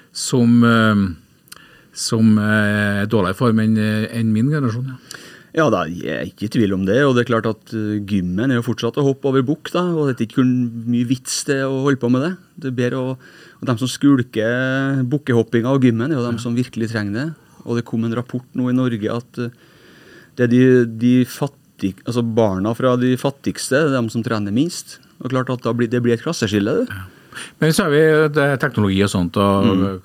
som er dårligere form enn min generasjon, ja. Ja, da, jeg er ikke i tvil om det, og det er klart at gymmen er jo fortsatt å hoppe over bukk, da, og det er ikke mye vits til å holde på med det. Det er bedre og de som skulker bukkehoppinga og gymmen er jo de som virkelig trenger det. Og det kom en rapport nå i Norge at det er de fattige, altså barna fra de fattigste, det er de som trener minst. Og klart at det blir et klasseskille, det. Ja. Men så har vi teknologi og sånt, og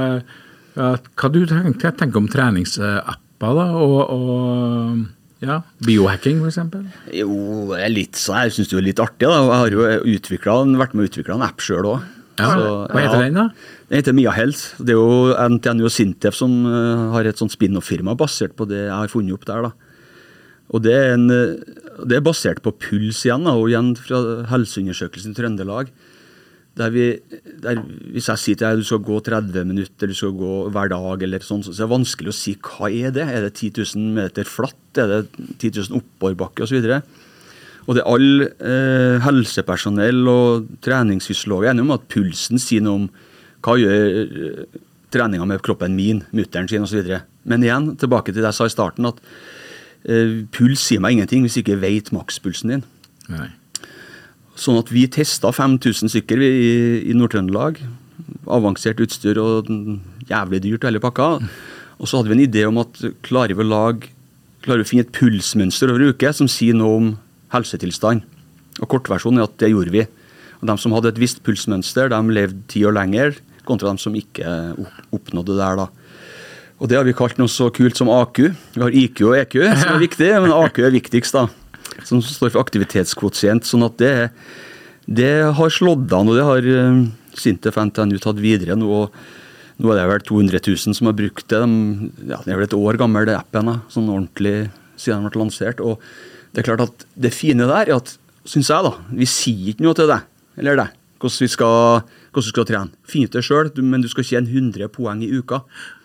hva du tenker om treningsapper da, og ja, biohacking for eksempel? Jo, det er litt sånn, jeg synes det er litt artig da, jeg har jo vært med å utvikle en app selv også. Ja, hva heter den da? Den heter Mia Health. Det er jo NTNU og Sintef som har et sånt spin-off-firma basert på det jeg har funnet opp der da. Og det er basert på puls igjen da, og igjen fra helseundersøkelsen i Trøndelag. Der hvis jeg sier til deg, du skal gå 30 minutter, du skal gå hver dag, eller sånn, så er det vanskelig å si hva er det? Er det 10 000 meter flatt? Er det 10 000 oppoverbakke og så videre? Og det er all helsepersonell og treningsfysiologer enige om at pulsen sier noe om hva gjør treninga med kroppen min, mutteren sin og så videre. Men igjen, tilbake til det jeg sa i starten, at puls sier meg ingenting hvis jeg ikke vet makspulsen din. Nei. Sånn at vi testet 5000 stykker i Nord-Trøndelag, avansert utstyr og jævlig dyrt hele pakka. Og så hadde vi en idé om at klarer vi å finne et pulsmønster over uke som sier noe om helsetilstand. Og kortversjonen er at det gjorde vi. Og de som hadde et visst pulsmønster, de levde 10 år lenger, kontra de som ikke oppnådde det der da. Og det har vi kalt noe så kult som AQ. Vi har IQ og EQ, som er viktig, men AQ er viktigst da. Som står for aktivitetskvotient, sånn at det har slått an, og det har Sintef NTNU tatt videre nå, og nå er det vel 200 000 som har brukt det. Det er vel et år gammel, det appen, sånn ordentlig, siden den ble lansert, og det er klart at det fine der er at, synes jeg da, vi sier ikke noe til deg, eller deg, hvordan du skal trene. Finn ut det selv, men du skal tjene 100 poeng i uka.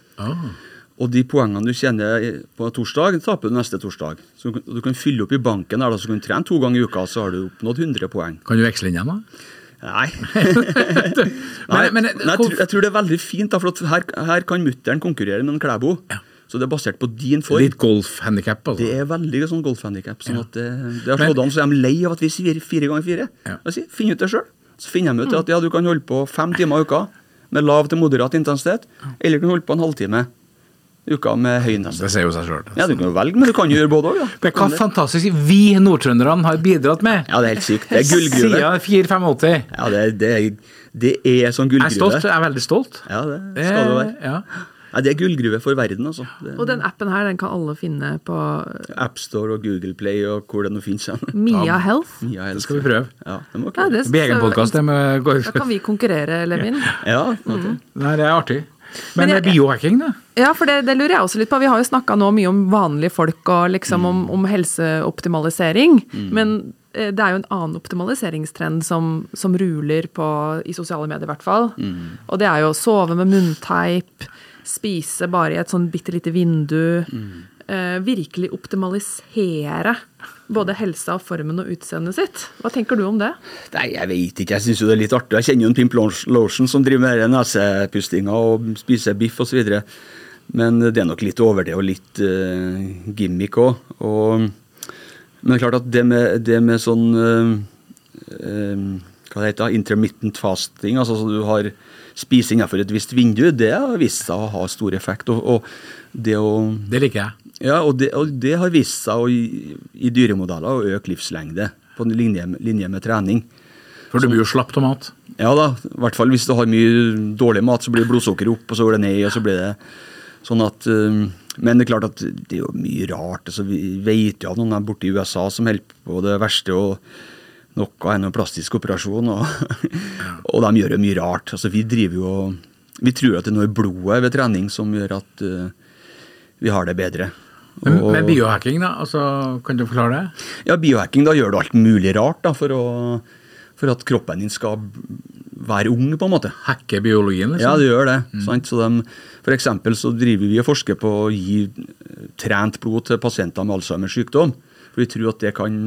Og de poengene du tjener på torsdag, taper du neste torsdag. Så du kan fylle opp i banken der, så kan du trene 2 ganger i uka, så har du oppnådd 100 poeng. Kan du veksle inn igjen da? Nei. Jeg tror det er veldig fint, da, for at her kan mutteren konkurrere med en Klæbo. Ja. Så det er basert på din form. Litt golfhandicap, altså. Det er veldig sånn golfhandicap, sånn at det har slått an, så er de lei av at vi sier 4 ganger 4. Ja. Finn ut det selv. Så finner de ut at du kan holde på 5 timer i uka, med lav til moderat intensitet, eller du kan holde på en halvtime uka med høy intensitet. Det ser jo seg selv. Ja, du kan jo velge, men du kan jo gjøre både også. Ja. Men hva fantastisk vi nordtrønderne har bidratt med. Ja, det er helt sykt. Det er gullgruve. Siden 4-85. Ja, det er sånn gullgruve. Jeg er veldig stolt. Ja, det skal du være. Ja. Ja, det er gullgruve for verden, altså. Og den appen her, den kan alle finne på App Store og Google Play og hvor det nå finnes. Mia Health. Mia Health. Det skal vi prøve. Ja, det må klare. Ja, det blir egen podcast. Da kan vi konkurrere, Levin. Ja. Nei, det er artig. Men biohacking da? Ja, for det lurer jeg også litt på. Vi har jo snakket nå mye om vanlige folk og liksom om helseoptimalisering, men det er jo en annen optimaliseringstrend som ruler i sosiale medier i hvert fall. Og det er jo å sove med munnteip, spise bare i et sånn bittelite vindu, virkelig optimalisere både helsa, formen og utseendet sitt. Hva tenker du om det? Nei, jeg vet ikke. Jeg synes jo det er litt artig. Jeg kjenner jo en Pimp Lotion som driver med nesepustinga og spiser biff og så videre. Men det er nok litt over det og litt gimmick også. Men det er klart at det med sånn hva det heter, intermittent fasting, altså så du har spist innenfor et visst vindu, det har vist seg å ha stor effekt. Og det liker jeg. Ja, og det har vist seg i dyremodeller å øke livslengde på en linje med trening. For du blir jo slapp av mat. Ja da, i hvert fall hvis du har mye dårlig mat, så blir blodsukker opp, og så går det ned, og så blir det sånn at men det er klart at det er jo mye rart. Altså, vi vet jo av noen der borte i USA som holder på det verste, og noe er noen plastisk operasjon, og de gjør jo mye rart. Altså, vi tror at det er noe i blodet ved trening som gjør at vi har det bedre. Men biohacking da, altså, kan du forklare det? Ja, biohacking, da gjør du alt mulig rart da, for at kroppen din skal være ung på en måte. Hacke biologien liksom? Ja, det gjør det. Sant? Så for eksempel så driver vi og forsker på å gi trent blod til pasienter med Alzheimers sykdom, for vi tror at det kan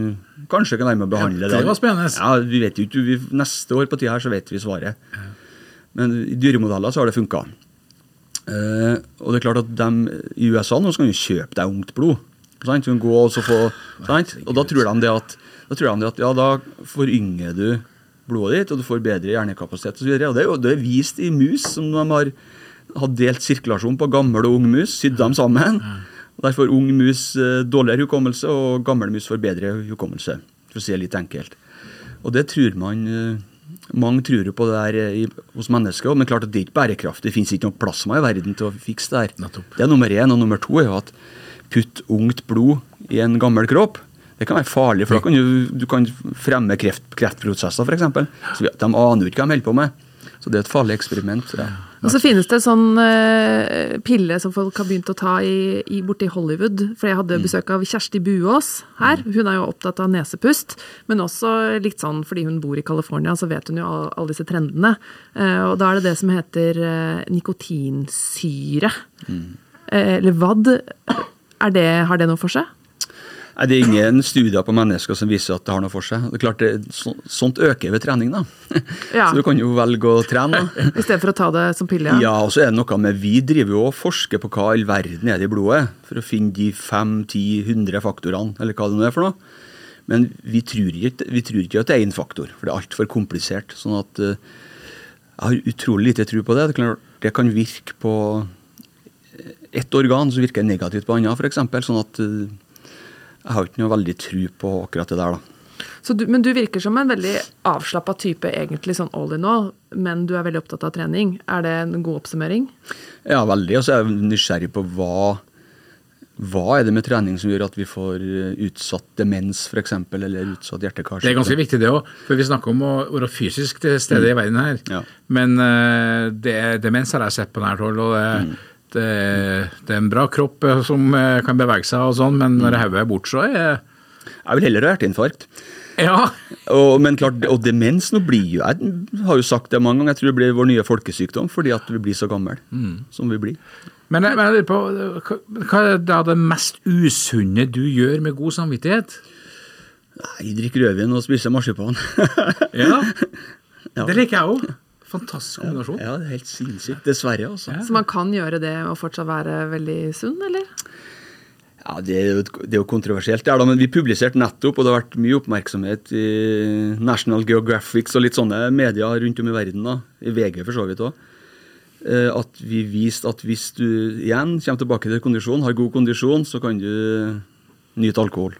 kanskje kan være med å behandle det. Det var spennende. Ja, vi vet jo ikke, neste år på tida her så vet vi svaret. Men i dyremodeller så har det funket. Og det er klart at i USA nå skal de kjøpe deg ungt blod. Sant? Du kan gå og så få, sant? Og da tror de det at ja, da forynger du blodet ditt, og du får bedre hjernekapasitet og så videre. Og det er vist i mus som de har delt sirkulasjon på gammel og ung mus, sydd dem sammen. Og der får ung mus dårligere hukommelse, og gammel mus får bedre hukommelse, for å si det litt enkelt. Og det tror mange tror jo på det der hos mennesker, men klart at det er ikke bærekraftig, det finnes ikke noe plasma i verden til å fikse det her. Det er nummer 1, og nummer 2 er jo at putt ungt blod i en gammel kropp. Det kan være farlig, for da kan du kan fremme kreftprosesser, for eksempel. Så de aner jo ikke hva de holder på med. Så det er et farlig eksperiment. Ja. Og så finnes det sånn pille som folk har begynt å ta borte i Hollywood, for jeg hadde besøk av Kjersti Buås her. Hun er jo opptatt av nesepust, men også litt sånn, fordi hun bor i California, så vet hun jo alle disse trendene. Og da er det som heter nikotinsyre. Eller VAD. Har det noe for seg? Nei, det er ingen studier på mennesker som viser at det har noe for seg. Det er klart, sånt øker ved trening da. Ja. Så du kan jo velge å trene da. I stedet for å ta det som pille? Ja, og så er det noe med, vi driver jo og forsker på hva all verden er det i blodet, for å finne de 5, 10, 100 faktorene, eller hva det nå er for noe. Men vi tror ikke at det er en faktor, for det er alt for komplisert. Sånn at jeg har utrolig lite tro på det. Det kan virke på et organ, så virker det negativt på andre, for eksempel. Sånn at jeg har ikke noe veldig tro på akkurat det der da. Men du virker som en veldig avslappet type, egentlig sånn all in all, men du er veldig opptatt av trening. Er det en god oppsummering? Ja, veldig. Og så er jeg nysgjerrig på hva er det med trening som gjør at vi får utsatt demens, for eksempel, eller utsatt hjertekarsykdom. Det er ganske viktig det også, for vi snakker om å være fysisk til stede i verden her. Ja. Men demens har jeg sett på nært hold, og det er en bra kropp som kan bevege seg og sånn, men når hodet er bort, så Jeg vil heller ha hjerteinfarkt. Ja. Men klart, og demens nå blir jo, jeg har jo sagt det mange ganger, jeg tror det blir vår nye folkesykdom, fordi at vi blir så gammel som vi blir. Men jeg lurer på, hva er det mest usunne du gjør med god samvittighet? Jeg drikker rødvin og spiser marsipan. Ja, det liker jeg også. Fantastisk kombinasjon. Ja, det er helt sinnssykt, dessverre også. Så man kan gjøre det og fortsatt være veldig sunn, eller? Ja, det er jo kontroversielt der da, men vi publiserte nettopp, og det har vært mye oppmerksomhet i National Geographic og litt sånne medier rundt om i verden da, i VG for så vidt også, at vi viste at hvis du igjen kommer tilbake til kondisjon, har god kondisjon, så kan du nyte alkohol.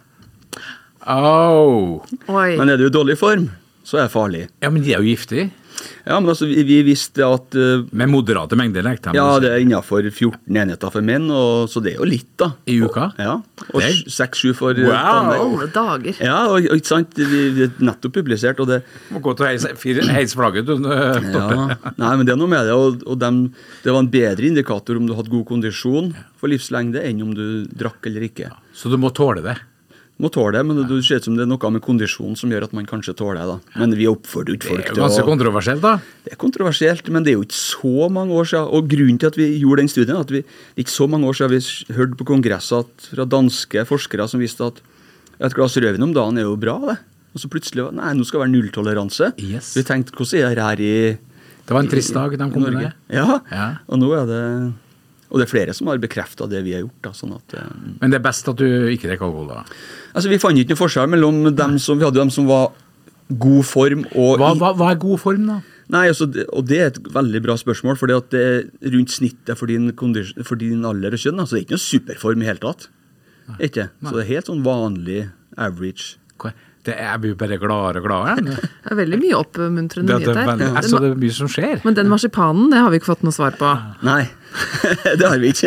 Oi. Men er du i dårlig form, så er det farlig. Ja, men de er jo giftige. Ja, men altså, vi visste at med moderate mengder lekte. Ja, det er innenfor 14 enheter for menn, og så det er jo litt da. I uka? Ja, og 6-7 for alle dager. Ja, og ikke sant, vi nettopp publisert, og det må gå til å heise flagget. Ja, nei, men det er noe med det, og det var en bedre indikator om du hadde god kondisjon for livslengde enn om du drakk eller ikke. Så du må tåle det? Må tåle det, men det ser ut som det er noe med kondisjon som gjør at man kanskje tåler det da. Men vi oppfordrer ikke folk til å... Det er ganske kontroversielt da? Det er kontroversielt, men det er jo ikke så mange år siden. Og grunnen til at vi gjorde den studien, at vi ikke så mange år siden vi hørte på kongresser fra danske forskere som visste at et glass rødvin om dagen er jo bra det. Og så plutselig, nei, nå skal det være nulltoleranse. Yes. Vi tenkte, hvordan er det her i... Det var en trist dag de kom med. Ja, og nå er det... Og det er flere som har bekreftet det vi har gjort. Da, sånn at, men det er best at du ikke drikker alkohol da? Altså, vi fant ikke noe forskjell mellom dem som, vi hadde dem som var god form og... Hva er god form da? Nei, altså, og det er et veldig bra spørsmål, fordi at det er rundt snittet for din alder og kjønn, altså det er ikke noe superform i hele tatt. Ikke? Så det er helt sånn vanlig average. Det er vi bare gladere og gladere. Det er veldig mye oppmuntrende nyheter. Altså, det er mye som skjer. Men den marsipanen, det har vi ikke fått noe svar på. Nei, det har vi ikke.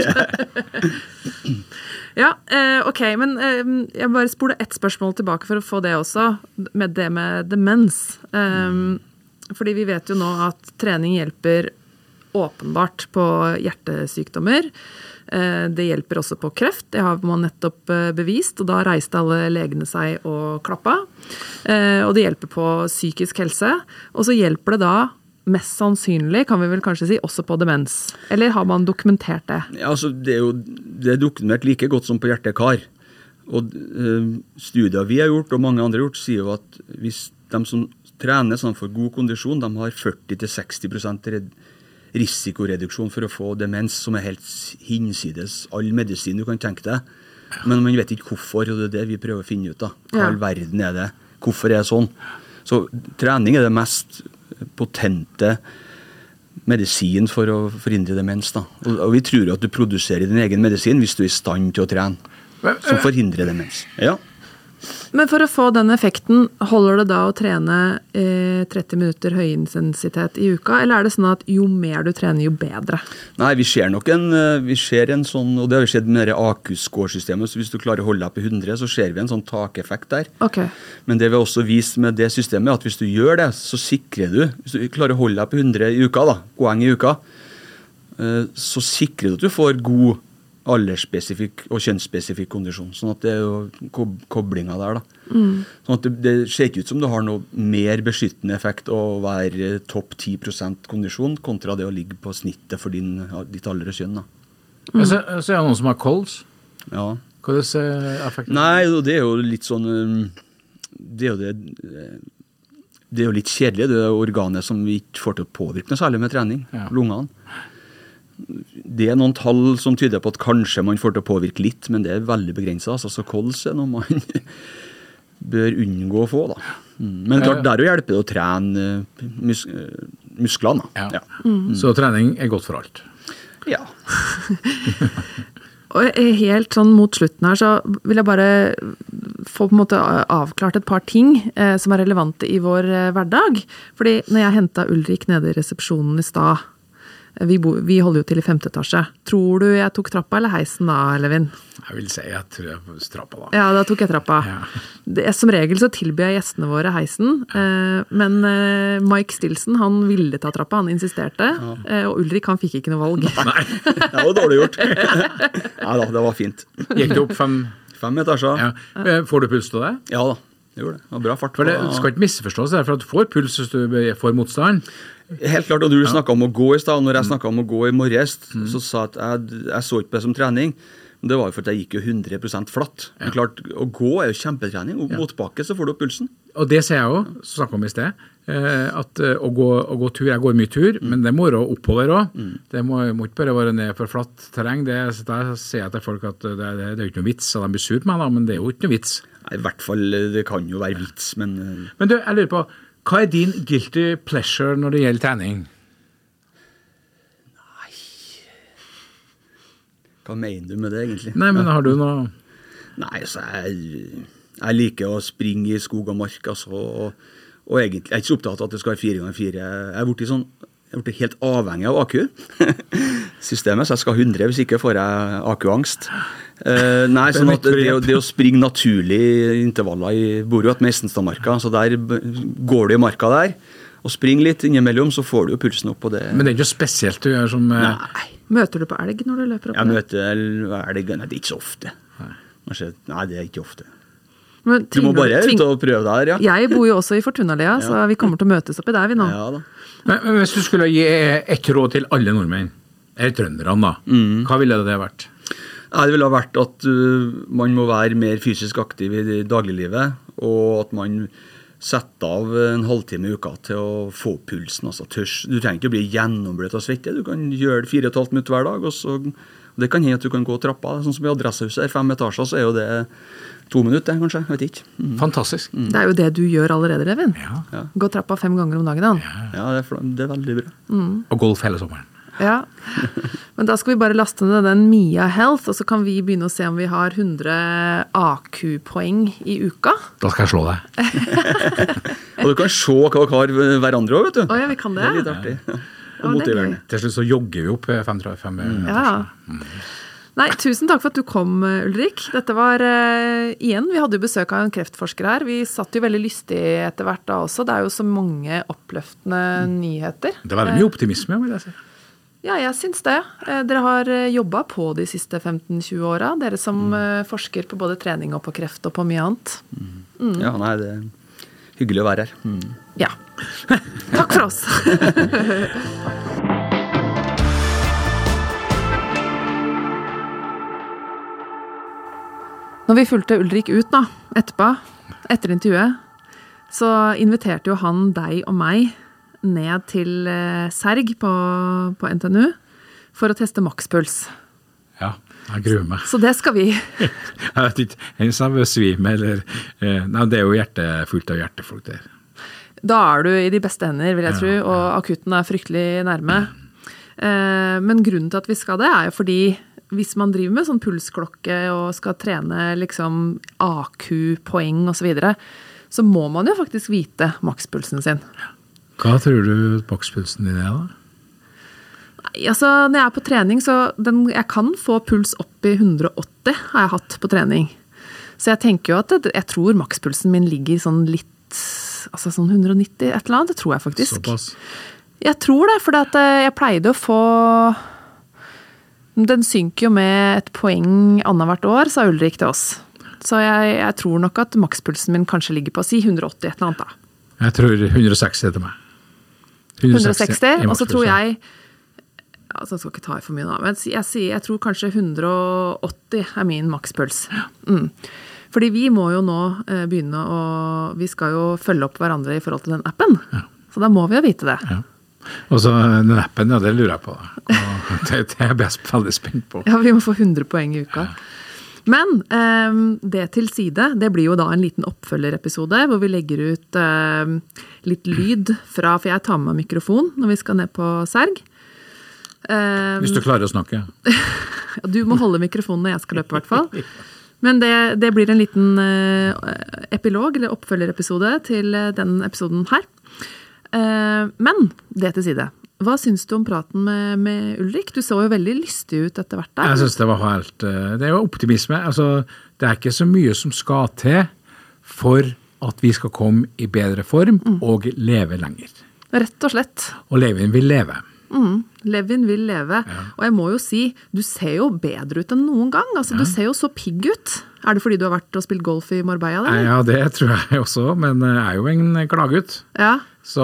Ja, ok, men jeg bare spoler ett spørsmål tilbake for å få det også, med det med demens. Fordi vi vet jo nå at trening hjelper åpenbart på hjertesykdommer. Det hjelper også på kreft, det har man nettopp bevist, og da reiste alle legene seg og klappa. Og det hjelper på psykisk helse, og så hjelper det da mest sannsynlig, kan vi vel kanskje si, også på demens. Eller har man dokumentert det? Ja, altså det er dokumentert like godt som på hjerte-kar. Og studier vi har gjort, og mange andre har gjort, sier jo at hvis de som trener sånn for god kondisjon, de har 40-60% risikoreduksjon for å få demens, som helt hinsides all medisin du kan tenke deg. Men man vet ikke hvorfor, og det det vi prøver å finne ut da. Hva all verden det? Hvorfor det sånn? Så trening det mest potente medisin for å forhindre demens da. Og vi tror at du produserer din egen medisin hvis du i stand til å trene, som forhindrer demens. Ja. Men for å få den effekten, holder det da å trene 30 minutter høyintensitet i uka, eller det sånn at jo mer du trener, jo bedre? Nei, vi ser en sånn, og det har vi sett med det AQ-score-systemet, så hvis du klarer å holde deg på 100, så ser vi en sånn takeffekt der. Okay. Men det vi har også vist med det systemet, at hvis du gjør det, så sikrer du, hvis du klarer å holde deg på 100 i uka, da, poeng i uka, så sikrer du at du får god aldersspesifikk og kjønnsspesifikk kondisjon, sånn at det jo koblinga der da. Sånn at det ser ikke ut som du har noe mer beskyttende effekt å være topp 10% kondisjon kontra det å ligge på snittet for ditt alder og kjønn da. Så det noen som har kols? Ja. Hva er effekten? Nei, det jo litt sånn det jo litt kjedelig, det organet som vi ikke får til å påvirke noe særlig med trening, lungene. Det noen tall som tyder på at kanskje man får til å påvirke litt, men det veldig begrenset. Altså, så kols noe man bør unngå å få. Da. Men klart, der hjelper det å trene musklene. Da. Så trening godt for alt? Ja. Og helt sånn mot slutten her, så vil jeg bare få på en måte avklart et par ting som relevante i vår hverdag. Fordi når jeg hentet Ulrik nede i resepsjonen i stad, vi holder jo til i 5. etasje. Tror du jeg tok trappa eller heisen da, Levin? Jeg vil si jeg tror jeg trappa da. Ja, da tok jeg trappa. Ja. Som regel så tilbyr jeg gjestene våre heisen, men Mike Stilson, han ville ta trappa, han insisterte, og Ulrik, han fikk ikke noe valg. Nei, det var dårlig gjort. Ja da, det var fint. Gikk det opp 5 etasjer? Ja. Får du puls til det? Ja da, det gjorde det. Det var bra fart. For det skal ikke misforstås, for at du får puls hvis du får motstand. Helt klart, og du snakket om å gå i sted, når jeg snakket om å gå i morges, så sa jeg at jeg så ikke på det som trening, men det var jo for at jeg gikk jo 100% flatt. Men klart, å gå jo kjempetrening, og motbakke så får du opp pulsen. Og det ser jeg også, så snakket om i sted, at å gå tur, jeg går mye tur, men det må være oppover også. Det må ikke bare være ned for flatt terreng. Der ser jeg til folk at det er jo ikke noe vits, så de blir sur på meg da, men det er jo ikke noe vits. Nei, i hvert fall, det kan jo være vits, men... Men du, jeg lurer på, hva er din guilty pleasure når det gjelder trening? Nei... Hva mener du med det egentlig? Nei, men har du noe... Nei, altså, jeg liker å springe i skog og mark, altså, og egentlig, jeg er ikke så opptatt av at det skal være 4x4. Jeg er blitt helt avhengig av AQ-systemet, så jeg skal 100, hvis ikke får jeg AQ-angst. Nei, sånn at det å springe naturlig intervaller i Borøt med Estenstadmarka, så der går du i marka der, og springer litt innimellom, så får du jo pulsen opp på det. Men det er ikke spesielt du gjør som... Nei. Møter du på elg når du løper opp? Jeg møter elg, nei, det er ikke så ofte. Nei, det er ikke ofte. Men du må bare ut og prøve der, ja. Jeg bor jo også i Fortunalea, så vi kommer til å møtes oppi der vi nå. Ja da. Men hvis du skulle gi et råd til alle nordmenn, eller trønderne da, hva ville det vært? Ja, det ville ha vært at man må være mer fysisk aktiv i dagliglivet, og at man setter av en halvtime i uka til å få pulsen, altså tørs. Du trenger ikke å bli gjennombløt av svette, du kan gjøre det 4,5 minutter hver dag, og så det kan hende at du kan gå trappa, sånn som i adressehuset, 5 etasjer, så er jo det 2 minutter, kanskje, jeg vet ikke. Fantastisk. Det er jo det du gjør allerede, Levin. Ja. Gå trappa 5 ganger om dagen, da. Ja, det er veldig bra. Og golf hele sommeren. Ja, men da skal vi bare laste ned den Mia Health, og så kan vi begynne å se om vi har 100 AQ-poeng i uka. Da skal jeg slå deg. Og du kan se hva dere har hverandre også, vet du. Ja, vi kan det. Det er litt artig. Og motiverende. Til slutt så jogger vi opp 5 Ja. Nei, tusen takk for at du kom, Ulrik. Dette var, igjen, vi hadde jo besøk av en kreftforsker her. Vi satt jo veldig lystig etter hvert da også. Det er jo så mange oppløftende nyheter. Det er veldig mye optimisme, vil jeg si. Ja, jeg synes det. Dere har jobbet på de siste 15-20 årene. Dere som forsker på både trening og på kreft og på mye annet. Ja, nei, det er hyggelig å være her. Ja. Takk for oss. Når vi fulgte Ulrik ut da, etter intervjuet, så inviterte jo han deg og meg ned til Serg på NTNU for å teste makspuls. Ja, jeg gruer meg. Så det skal vi. Jeg vet ikke, en som svime, eller... Nei, det er jo fullt av hjertefolk der. Da du i de beste hender, vil jeg tro, og akutten fryktelig nærme. Men grunnen til at vi skal det jo fordi hvis man driver med sånn pulsklokke og skal trene liksom AQ-poeng og så videre, så må man jo faktisk vite makspulsen sin. Hva tror du makspulsen din da? Nei, altså når jeg på trening, så jeg kan få puls opp i 180 har jeg hatt på trening. Så jeg tenker jo at jeg tror makspulsen min ligger sånn litt, altså sånn 190 et eller annet, det tror jeg faktisk. Såpass? Jeg tror det, for jeg pleide å få... Den synker jo med et poeng annethvert år, sa Ulrik til oss. Så jeg tror nok at makspulsen min kanskje ligger på, si 180 et eller annet da. Jeg tror 160 til meg. 160, og så tror jeg, altså jeg skal ikke ta for mye nå, men jeg tror kanskje 180 min makspuls. Fordi vi må jo nå begynne vi skal jo følge opp hverandre i forhold til den appen. Ja. Så da må vi jo vite det. Ja. Og så den appen, ja, det lurer jeg på. Og det er jeg veldig spent på. Ja, vi må få 100 poeng i uka. Ja. Men det til side, det blir jo da en liten oppfølgerepisode, hvor vi legger ut litt lyd fra, for jeg tar med mikrofon når vi skal ned på Serg. Hvis du klarer å snakke. Ja, du må holde mikrofonen når jeg skal løpe i hvert fall. Men det blir en liten epilog, eller oppfølgerepisode til den episoden her. Men det til side. Hva synes du om praten med Ulrik? Du så jo veldig lystig ut etter hvert der. Jeg synes det var det jo optimisme. Altså, det ikke så mye som skal til for at vi skal komme i bedre form og leve lenger. Rett og slett. Og Levin vil leve. Levin vil leve. Ja. Og jeg må jo si, du ser jo bedre ut enn noen gang. Altså, du ser jo så pigg ut. Det fordi du har vært og spilt golf i Marbella? Eller? Ja, det tror jeg også, men jeg jo en glaggutt. Ja. Så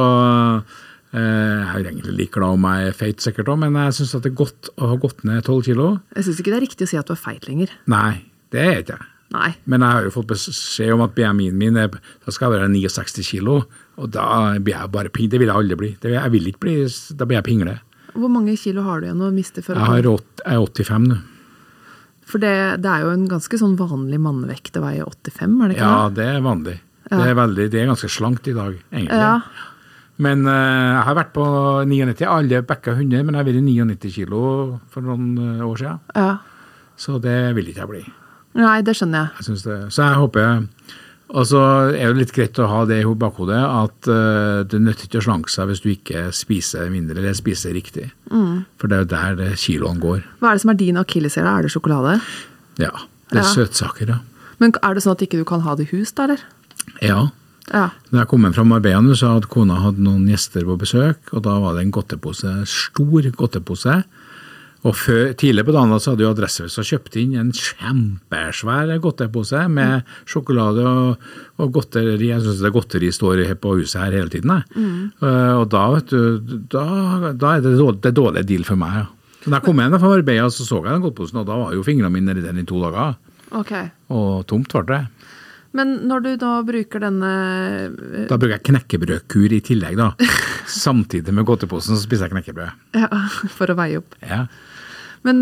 jeg egentlig like glad om jeg feit sikkert også, men jeg synes at det godt å ha gått ned 12 kilo. Jeg synes ikke det riktig å si at du feit lenger. Nei, det ikke jeg. Nei. Men jeg har jo fått beskjed om at BMI-en min, da skal jeg være 69 kilo, og da blir jeg bare ping. Det vil jeg aldri bli. Jeg vil ikke bli, da blir jeg pingle. Hvor mange kilo har du igjen å miste? Jeg er 85 nå. For det jo en ganske sånn vanlig mannevekt å veie 85, det ikke? Ja, det vanlig. Ja. Det ganske slankt i dag, egentlig. Ja. Men jeg har vært på 99, alle bekka 100, men jeg har vært 99 kilo for noen år siden. Ja. Så det vil ikke jeg bli. Nei, det skjønner jeg. Jeg synes det. Så jeg håper, og så det jo litt greit å ha det i bakhodet, at det nytter ikke å slanke seg hvis du ikke spiser mindre, eller spiser riktig. For det jo der kiloen går. Hva det som din akilleshæl? Det sjokolade? Ja, det søtsaker, ja. Men det sånn at ikke du kan ha det i hus da, eller? Ja. Når jeg kom fra Marbella nå, så hadde kona hatt noen gjester på besøk, og da var det en godtepose, stor godtepose. Og tidlig på dagen så hadde jo Adressehuset kjøpt inn en kjempesvær godtepose med sjokolade og godteri. Jeg synes det godteri står på huset her hele tiden. Og da, vet du, da det dårlig deal for meg. Ja. Så da jeg kom igjen fra Marbella, så jeg den godteposen, og da var jo fingrene mine i den i 2 dager. Okay. Og tomt var det. Men når du da bruker denne... Da bruker jeg knekkebrødkur i tillegg da. Samtidig med godteposen så spiser jeg knekkebrød. Ja, for å veie opp. Ja. Men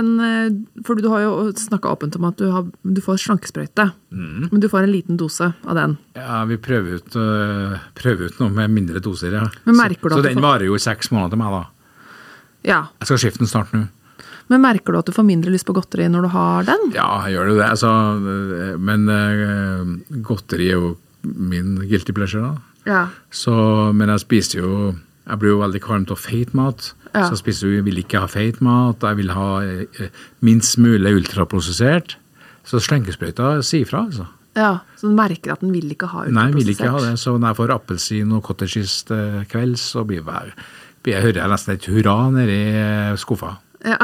for du har jo snakket åpent om at du får slankesprøyte. Men du får en liten dose av den. Ja, vi prøver ut noe med mindre doser, ja. Men merker du så den varer jo 6 måneder til meg da. Ja. Jeg skal skifte den snart nå. Men merker du at du får mindre lyst på godteri når du har den? Ja, jeg gjør det. Altså, men godteri jo min guilty pleasure da. Ja. Men jeg spiser jo, jeg blir jo veldig kvalmt av feit mat. Ja. Så jeg vil ikke ha feit mat. Jeg vil ha minst mulig ultraprosessert. Så slenkesprøyta sier fra, altså. Ja, så du merker at den vil ikke ha ultraprosessert? Nei, vil ikke ha det. Så når jeg får appelsin og cottage kveld, så hører jeg nesten et hurra nede i skuffa. Ja.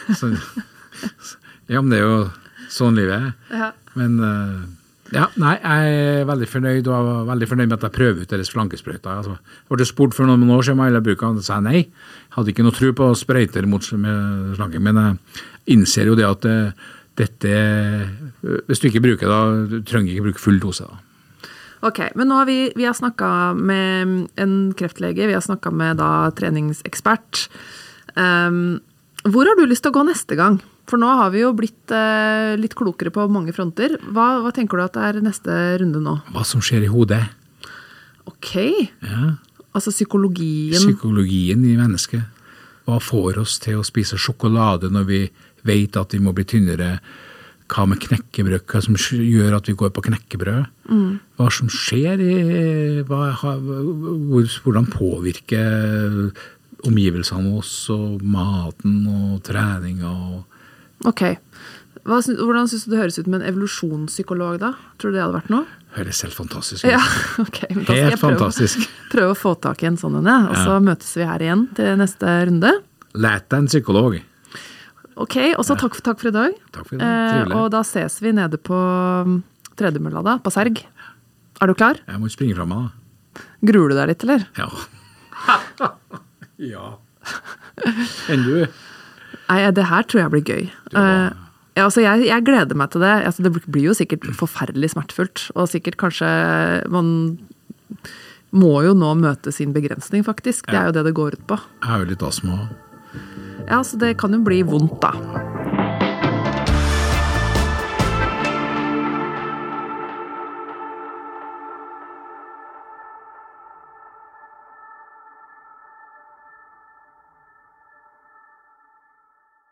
Ja, men det jo sånn livet ja. Men ja, nei, jeg veldig fornøyd og var veldig fornøyd med at jeg prøver ut deres slankesprøyter. Altså, jeg ble spurt for noen år siden om jeg bruker, og sa nei. Jeg hadde ikke noe tro på sprøyter med slanking, men jeg innser jo det at hvis du ikke bruker det, du trenger ikke bruke full dose da. Ok, men nå har vi har snakket med en kreftlege, vi har snakket med da treningsekspert. Hvor har du lyst til å gå neste gang? For nå har vi jo blitt litt klokere på mange fronter. Hva tenker du at det neste runde nå? Hva som skjer i hodet. Ok, Ja. altså psykologien. Psykologien i mennesket. Hva får oss til å spise sjokolade når vi vet at vi må bli tynnere? Hva med knekkebrød? Hva som gjør at vi går på knekkebrød? Hva som skjer hvordan påvirker omgivelsene oss og maten og trening og... Ok, hvordan synes du det høres ut med en evolusjonspsykolog da? Tror du det hadde vært noe? Høres helt fantastisk ut. Ja, ok. Men da skal Helt jeg fantastisk. prøve å få tak i en sånn henne, og så møtes vi her igjen til neste runde. Lært deg en psykolog. Ok, og så takk for i dag. Takk for i dag, trivelig. Og da ses vi nede på tredemølla da, på Serg. Er du klar? Jeg må springe fra meg da. Gruer du deg litt, eller? Ja. Ja. Enn du? Nei, det her tror jeg blir gøy. Ja, altså jeg gleder meg til det. Altså, det blir jo sikkert forferdelig smertefullt, og sikkert kanskje man må jo nå møte sin begrensning, faktisk. Det jo det det går ut på. Jeg har jo litt astma. Ja, så det kan jo bli vondt da.